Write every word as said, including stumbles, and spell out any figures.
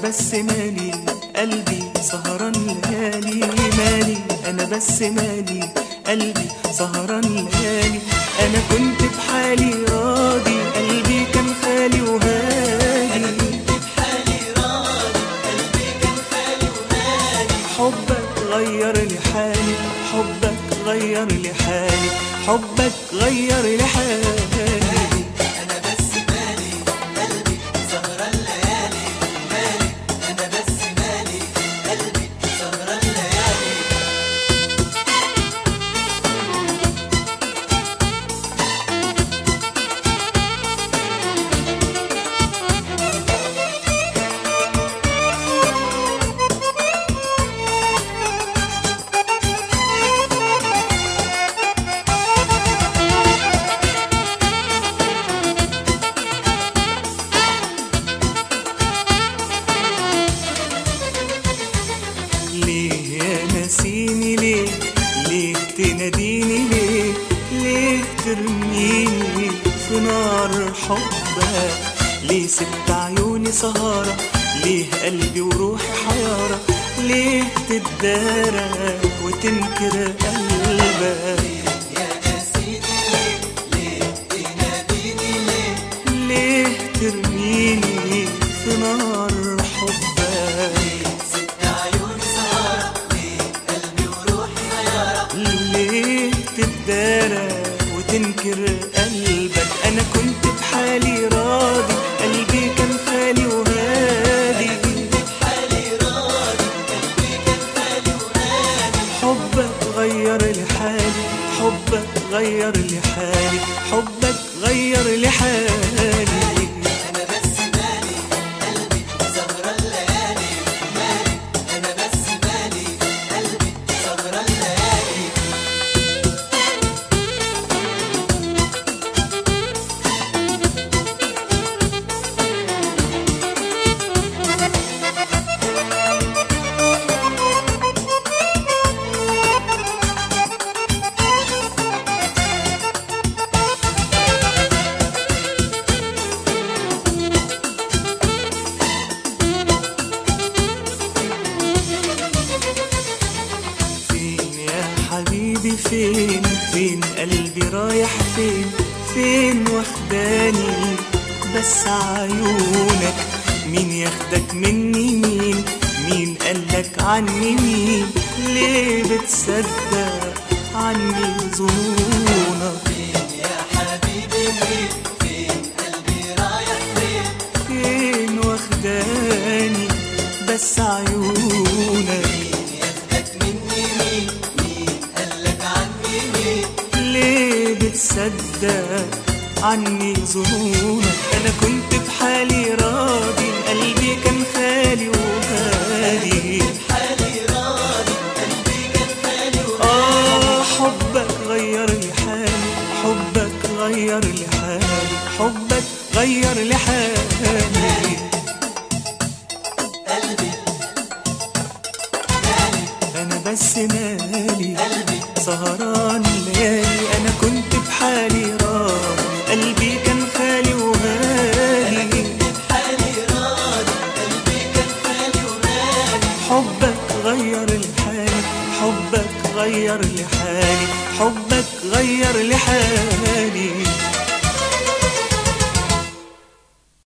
بس مالي قلبي سهران ليالي، مالي انا بس مالي قلبي سهران ليالي. انا كنت بحالي راضي قلبي كان خالي وهادي، حبك غير لي حالي، حبك غير لي حالي، حبك غير لي حالي. أنا بس مالي قلبي سهران ليالي، مالي أنا بس مالي قلبي سهران ليالي. ليه يا ناسيني ليه، ليه تناديني ليه، ليه ترميني في نار حبك، ليه سبت عيوني سهارة، ليه قلبي وروحي حيارة، ليه تتدارى وتنكر قلبك. يا ناسيني ليه، ليه تناديني ليه، ليه ترميني في نار حبك، ست عيون سهرة، ليه قلبي وروحي حيارة، ليه تتدارى وتنكر قلبك. انا كنت بحالي راضي قلبي كان خالي وهادي، بحالي راضي قلبي كان خالي وهادي. حبك غير لي حالي، حبك غير لي حالي، حبك غير لي حالي. أنا بس مالي قلبي سهران ليالي، مالي أنا بس مالي قلبي سهران ليالي. فين يا حبيبي فين، فين قلبي رايح فين، فين واخداني بس عيونك. مين ياخدك مني مين، مين قالك عني مين، ليه بتصدق عني ظنونك. فين يا حبيبي فين، فين قلبي رايح فين، فين واخداني بس عيونك، مين ياخدك مني مين، مين قالك عني مين. ليه بتصدق عني ظنونك. انا كنت بحالي راضي قلبي كان خالي وهادي، حالي راضي قلبي كان خالي وهادي. اه حبك غير لي حالي، حبك غير لي حالي، حبك غير لي حالي. قلبي انا بس مالي قلبي سهران ليالي. انا كنت بحالي راضي قلبي كان خالي وهادي، حالي راضي قلبي كان خالي وهادي. حبك غير لي حالي، حبك غير لي حالي، حبك غير لي حالي.